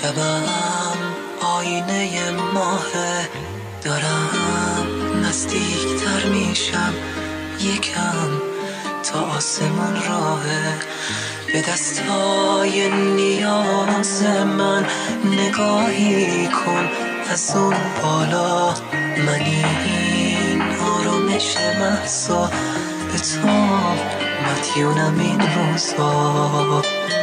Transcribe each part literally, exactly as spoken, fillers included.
شبم آینه ماهه، دارم نزدیکتر میشم یکم تا آسمون راهه. به دستای نیاز من نگاهی کن از اون بالا، من این آرامش محضا به تو مدیونم این روزا.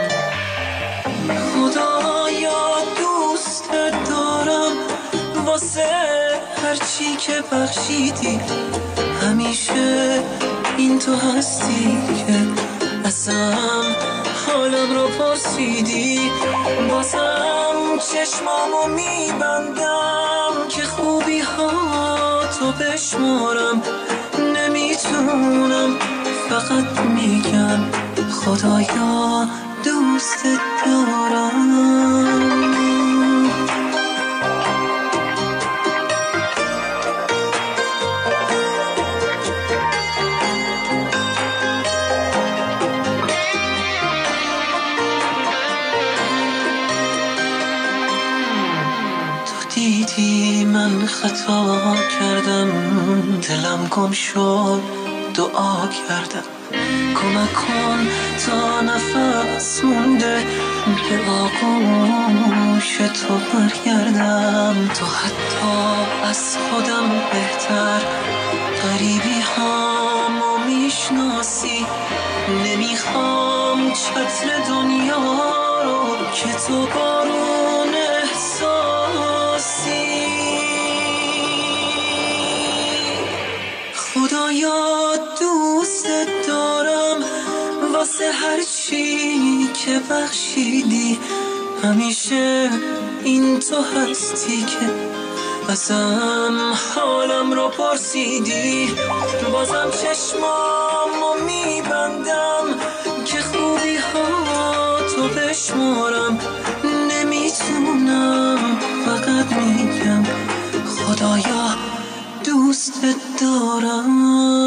خدایا دوست دارم واسه هرچی که بخشیدی، همیشه این تو هستی که ازم حالم رو پرسیدی. بازم چشمامو میبندم که خوبی ها تو بشمارم، نمیتونم فقط میگم خدایا دوست دارم. دیدی من خطا کردم، دلم گم شد دعا کردم، کمک کن تا نفس مونده به آغوش تو برگردم. تو حتی از خودم بهتر غریبی هامو میشناسی، نمیخوام چتر دنیا رو که تو بارون احساسی. خدایا دوست دارم واسه هرچی که بخشیدی، همیشه این تو هستی که ازم حالم رو پرسیدی. بازم چشمامو میبندم که خوبی ها تو بشمارم، نمیتونم فقط میگم خدایا دوست دارم.